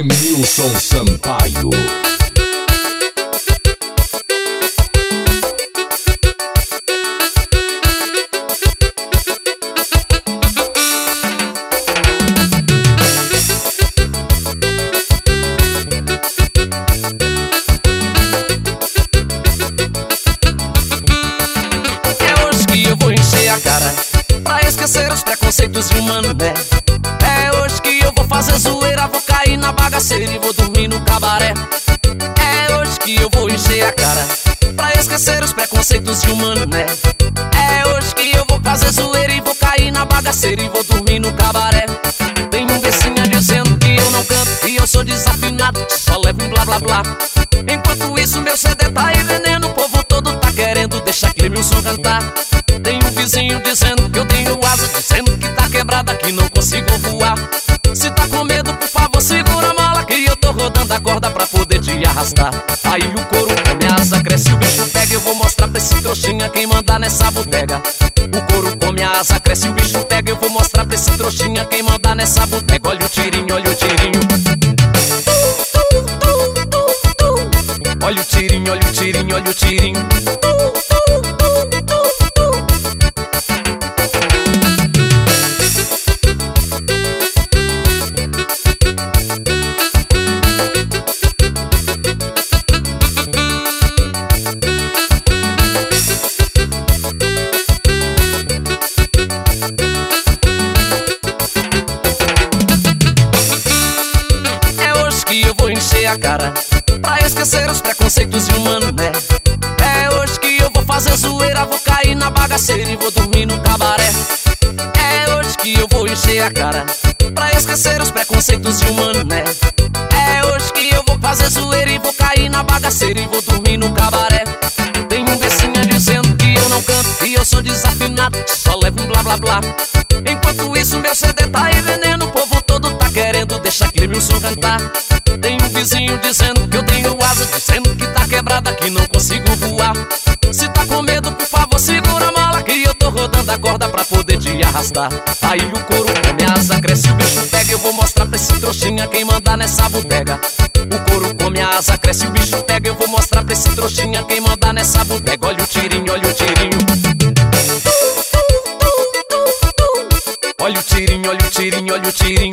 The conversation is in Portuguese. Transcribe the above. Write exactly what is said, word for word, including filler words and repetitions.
Nilson Sampaio. Pra esquecer os preconceitos de humano, né? É hoje que eu vou fazer zoeira, vou cair na bagaceira e vou dormir no cabaré. É hoje que eu vou encher a cara, pra esquecer os preconceitos de humano, né? É hoje que eu vou fazer zoeira e vou cair na bagaceira e vou dormir no cabaré. Tem um becinha dizendo que eu não canto e eu sou desafinado, só levo um blá blá blá. Enquanto isso meu C D tá aí veneno, o povo todo tá querendo deixar Clemilson cantar. Tem um vizinho dizendo que eu tenho asa, dizendo que tá quebrada, que não consigo voar. Se tá com medo, por favor, segura a mala, que eu tô rodando a corda pra poder te arrastar. Aí o couro come a asa, cresce, o bicho pega. Eu vou mostrar pra esse trouxinha quem manda nessa bodega. O couro come a asa, cresce, o bicho pega. Eu vou mostrar pra esse trouxinha quem manda nessa bodega. Olha o tirinho, olha o tirinho. Olha o tirinho, olha o tirinho, olha o tirinho. A cara, pra esquecer os preconceitos de humano, né? É hoje que eu vou fazer zoeira, vou cair na bagaceira e vou dormir no cabaré. É hoje que eu vou encher a cara, pra esquecer os preconceitos de humano, né? É hoje que eu vou fazer zoeira e vou cair na bagaceira e vou dormir no cabaré. Tem um becinha dizendo que eu não canto e eu sou desafinado, só levo um blá blá blá. Enquanto isso meu C D tá aí veneno, o povo todo tá querendo deixar Clemilson cantar. Tem um vizinho dizendo que eu tenho asa, dizendo que tá quebrada, que não consigo voar. Se tá com medo, por favor, segura a mala, que eu tô rodando a corda pra poder te arrastar. Aí o couro come a asa, cresce, o bicho pega. Eu vou mostrar pra esse trouxinha quem manda nessa bodega. O couro come a asa, cresce, o bicho pega. Eu vou mostrar pra esse trouxinha quem manda nessa bodega. Olha o tirinho, olha o tirinho. Olha o tirinho, olha o tirinho, olha o tirinho.